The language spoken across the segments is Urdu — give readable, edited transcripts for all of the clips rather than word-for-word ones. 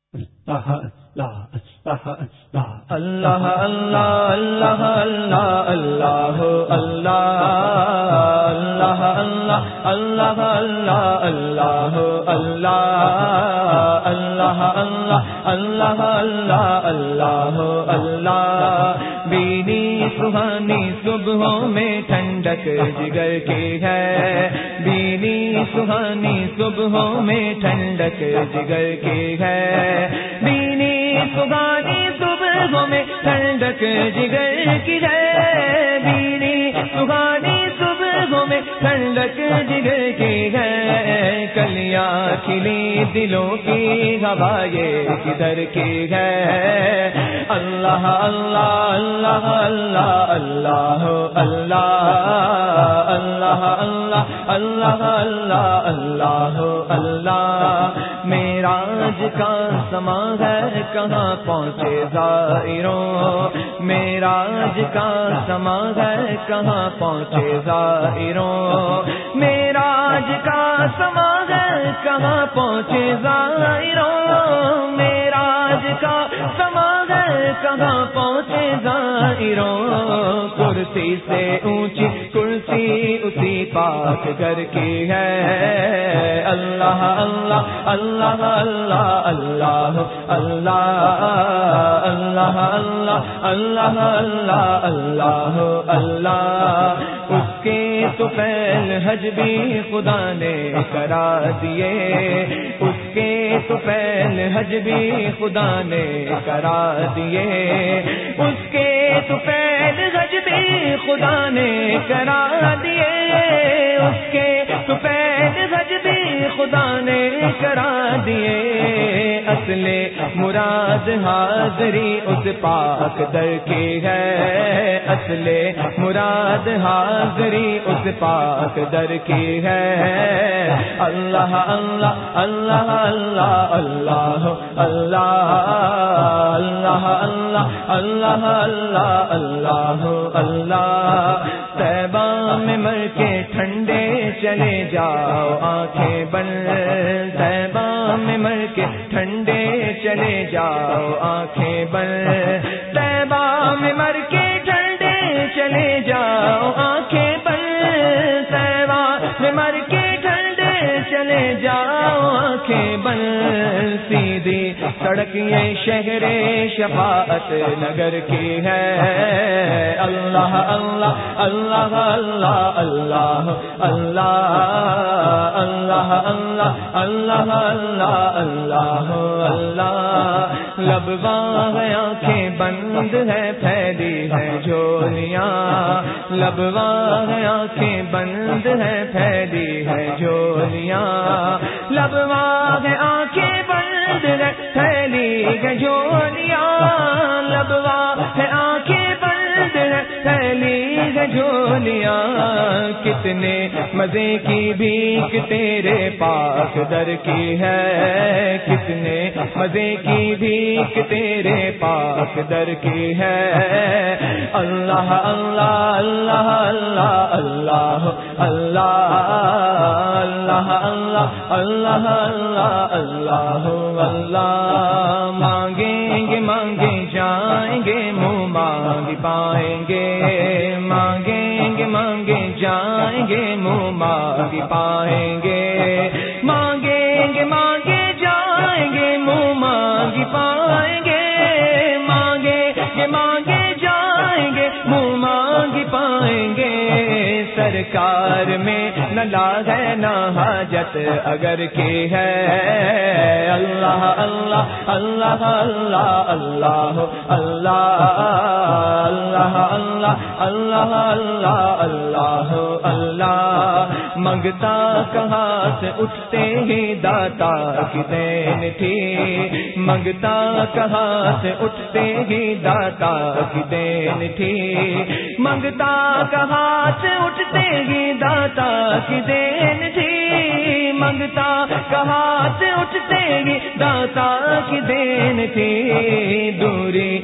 اللہ اللہ اللہ اللہ اللہ اللہ اللہ اللہ اللہ اللہ اللہ اللہ اللہ اللہ اللہ بیری سہانی صبحوں میں ٹھنڈک جگر کی ہے، بیری سہانی صبحوں میں ٹھنڈک جگر کی ہے، بیری سہانی صبحوں میں ٹھنڈک جگر کی ہے، بیری سہانی صبحوں میں ٹھنڈک جگر کی ہے، کلیاں کھلی دلوں کی ہوا یہ کدھر کی ہے، اللہ اللہ اللہ اللہ اللہ اللہ اللہ اللہ اللہ اللہ اللہ معراج کا سما ہے کہاں پہنچے زائروں، معراج کا سما ہے کہاں پہنچے زائروں، معراج کا سما ہے کہاں پہنچے زائروں، معراج کا سما ہے کہاں پہنچے زائروں، کرسی سے اونچی کرسی اسی پاک گھر کی ہے، اللہ اللہ اللہ اللہ اللہ اللہ اللہ اللہ اللہ اللہ اللہ اس کے تو پہل حج بھی خدا نے کرا دیے، اس کے تو پہل حج بھی خدا نے کرا دیے، اس کے تو پہل حج بھی خدا نے کرا دیے، اس کے تو پہل حج بھی خدا نے کرا دیے، اصل مراد حاضری اس پاک در کی ہے، اصل مراد حاضری اس پاک در کی ہے، اللہ اللہ اللہ اللہ اللہ اللہ اللہ اللہ اللہ اللہ اللہ طیبہ میں مر کے ٹھنڈے چلے جاؤ آنکھیں بند، طیبہ میں مر کے ٹھنڈے چلے جاؤ آنکھیں بند، طیبہ میں مر کے ٹھنڈے چلے جاؤ آنکھیں بند، طیبہ میں مر کے ٹھنڈے چلے جاؤ آنکھیں بند، سیدھی سڑک یہ شہر شفاعت نگر کی ہے، اللہ اللہ اللہ اللہ اللہ اللہ اللہ اللہ اللہ اللہ اللہ اللہ لب واہ آنکھیں بند ہے پھیلی ہے جھولیاں، لب واہ آنکھیں بند ہے پھیلی ہے جھولیاں، لب واہ آنکھیں بند ہے پھیلی ہے جھولیاں، لب واہ آنکھیں بند ہے پھیلی ہے جھولیاں، کتنے مزے کی بھیک تیرے پاک در کی ہے، کتنے مزے کی بھیک تیرے پاک در کی ہے، اللہ اللہ اللہ اللہ اللہ اللہ اللہ اللہ اللہ اللہ اللہ مانگیں گے مانگے جائیں گے منہ مانگ پائیں گے، مانگیں گے مانگے جائیں گے منہ مانگ پائیں گے، مانگیں گے مانگے جائیں گے منہ مانگ پائیں گے، مانگیں گے مانگے جائیں گے منہ مانگ پائیں گے، سرکار میں نہ لاز ہے نہ حاجت اگر کی ہے، اللہ اللہ اللہ اللہ اللہ اللہ اللہ اللہ اللہ اللہ اللہ منگتا کہاں سے اٹھتے ہی داتا کی دین تھی، منگتا کہاں سے اٹھتے ہی داتا کی دین تھی، منگتا کہاں سے اٹھتے ہی داتا کی دین تھی، منگتا کہاں سے اٹھتے ہی داتا کی دین تھی، دوری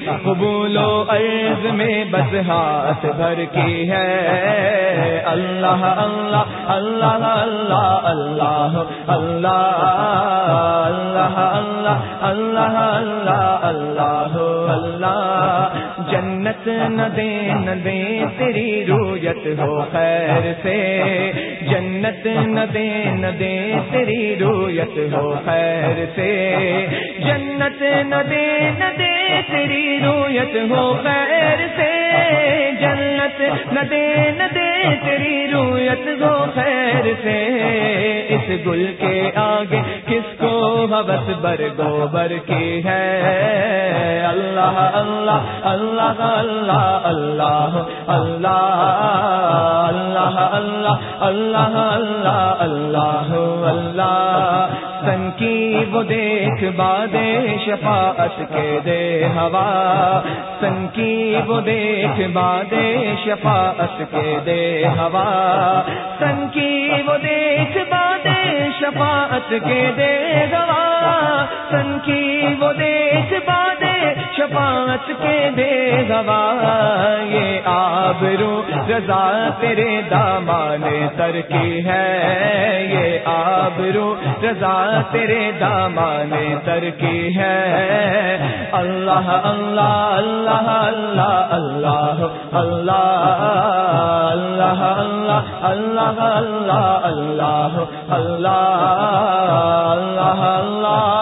قبول و عرض میں بس ہاتھ بھر کی ہے اللہ اللہ اللہ اللہ اللہ اللہ اللہ اللہ اللہ اللہ اللہ جنت نہ دے تیری رویت ہو خیر سے جنت نہ دے تیری رویت ہو خیر سے جنت نہ دے تیری رویت ہو خیر سے جنت نہ دے تیری رویت ہو خیر سے اس گل کے آگے کس کو حوث برگوبر کی ہے اللہ اللہ اللہ اللہ اللہ اللہ اللہ اللہ اللہ اللہ اللہ اللہ سن کی وہ دیکھ باد شفاعت کے دے ہوا سن کی وہ دیکھ باد شفاعت کے دے ہوا سن کی وہ دیکھ باد شفاعت کے دے ہوا سن کی وہ دیکھ باد شفاعت کے دے ہوا یہ آبرو رضا تیرے دامان تر کی ہے یہ آبرو رضا تیرے دامان تر کی ہے اللہ اللہ اللہ اللہ اللہ اللہ اللہ اللہ اللہ اللہ اللہ اللہ اللہ